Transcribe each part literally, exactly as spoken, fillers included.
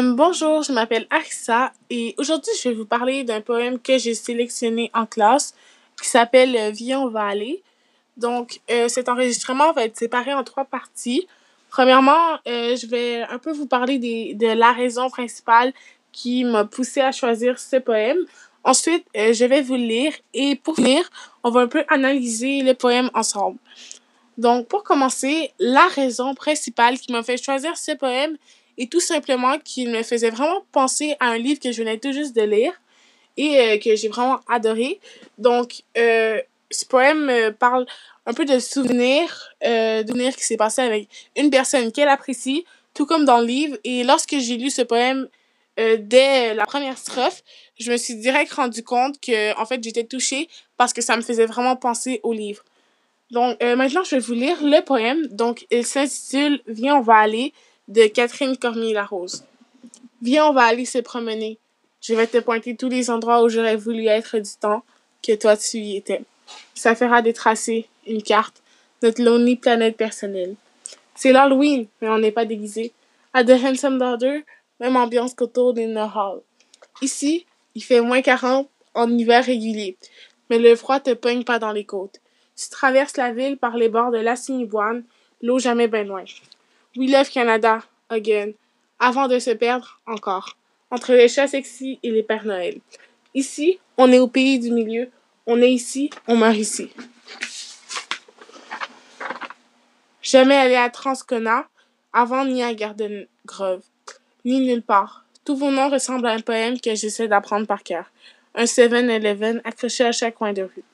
Euh, bonjour, je m'appelle Arissa et aujourd'hui je vais vous parler d'un poème que j'ai sélectionné en classe qui s'appelle euh, Viens, on va aller. Donc euh, cet enregistrement va être séparé en trois parties. Premièrement, euh, je vais un peu vous parler des, de la raison principale qui m'a poussée à choisir ce poème. Ensuite, euh, je vais vous le lire et pour finir, on va un peu analyser le poème ensemble. Donc, pour commencer, la raison principale qui m'a fait choisir ce poème est tout simplement qu'il me faisait vraiment penser à un livre que je venais tout juste de lire et euh, que j'ai vraiment adoré. Donc, euh, ce poème euh, parle un peu de souvenirs, euh, de souvenirs qui s'est passé avec une personne qu'elle apprécie, tout comme dans le livre. Et lorsque j'ai lu ce poème euh, dès la première strophe, je me suis direct rendu compte que, en fait, j'étais touchée parce que ça me faisait vraiment penser au livre. Donc, euh, maintenant, je vais vous lire le poème. Donc, il s'intitule Viens, on va aller de Catherine Cormier-Larose. Viens, on va aller se promener. Je vais te pointer tous les endroits où j'aurais voulu être du temps que toi tu y étais. Ça fera détracer une carte, notre lonely planète personnelle. C'est l'Halloween, mais on n'est pas déguisé. À The Handsome Daughter, même ambiance qu'autour d'Inner Hall. Ici, il fait moins quarante en hiver régulier, mais le froid te pogne pas dans les côtes. Tu traverses la ville par les bords de l'Assiniboine, l'eau jamais ben loin. We love Canada, again, avant de se perdre encore, entre les chats sexy et les Pères Noël. Ici, on est au pays du milieu, on est ici, on meurt ici. Jamais allé à Transcona, avant ni à Garden Grove, ni nulle part. Tous vos noms ressemblent à un poème que j'essaie d'apprendre par cœur. Un seven eleven accroché à chaque coin de rue.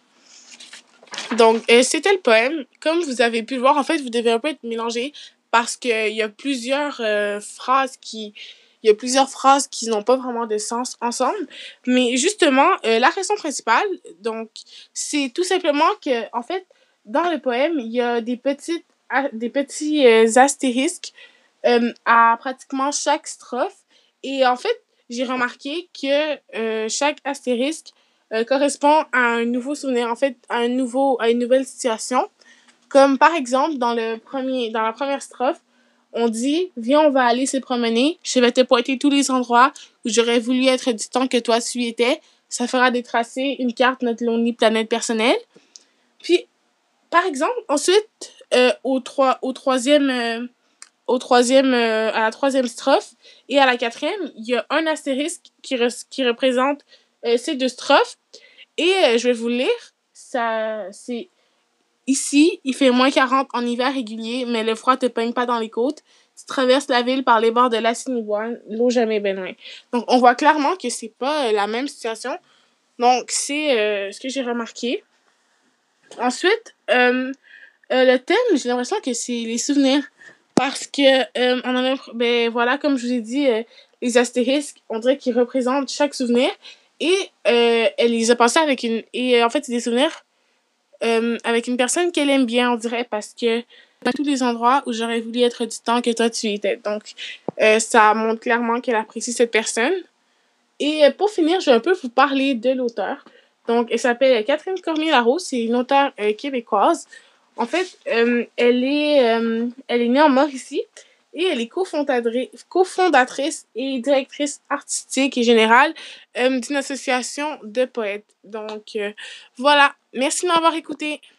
Donc, euh, c'était le poème. Comme vous avez pu le voir, en fait, vous devez un peu être mélangé parce qu'il y a plusieurs euh, phrases qui... Il y a plusieurs phrases qui n'ont pas vraiment de sens ensemble. Mais justement, euh, la raison principale, donc, c'est tout simplement que, en fait, dans le poème, il y a des petites, des petits euh, astérisques euh, à pratiquement chaque strophe. Et en fait, j'ai remarqué que euh, chaque astérisque euh, correspond à un nouveau souvenir, en fait, à, un nouveau, à une nouvelle situation. Comme par exemple, dans, le premier, dans la première strophe, on dit « Viens, on va aller se promener. Je vais te pointer tous les endroits où j'aurais voulu être du temps que toi tu y étais. Ça fera détracer une carte notre lonely planète personnelle. » Puis, par exemple, ensuite, euh, au, trois, au troisième... Euh, au troisième, euh, à la troisième strophe et à la quatrième, il y a un astérisque qui, re- qui représente euh, ces deux strophes. Et euh, je vais vous le lire. Ça, c'est ici, il fait moins quarante en hiver régulier, mais le froid te peigne pas dans les côtes. Tu traverses la ville par les bords de l'Assiniboine, l'eau jamais ben loin. Donc, on voit clairement que c'est pas euh, la même situation. Donc, c'est euh, ce que j'ai remarqué. Ensuite, euh, euh, le thème, j'ai l'impression que c'est les souvenirs. Parce que, euh, on a, ben voilà, comme je vous ai dit, euh, les astérisques, on dirait qu'ils représentent chaque souvenir. Et euh, elle les a passés avec une. Et euh, en fait, c'est des souvenirs euh, avec une personne qu'elle aime bien, on dirait, parce que dans tous les endroits où j'aurais voulu être du temps que toi tu y étais. Donc, euh, ça montre clairement qu'elle apprécie cette personne. Et euh, pour finir, je vais un peu vous parler de l'auteur. Donc, elle s'appelle Catherine Cormier-Larose, c'est une auteure euh, québécoise. En fait, euh, elle, est, euh, elle est née en Mauricie et elle est cofondadri- cofondatrice et directrice artistique et générale euh, d'une association de poètes. Donc, euh, voilà. Merci de m'avoir écouté.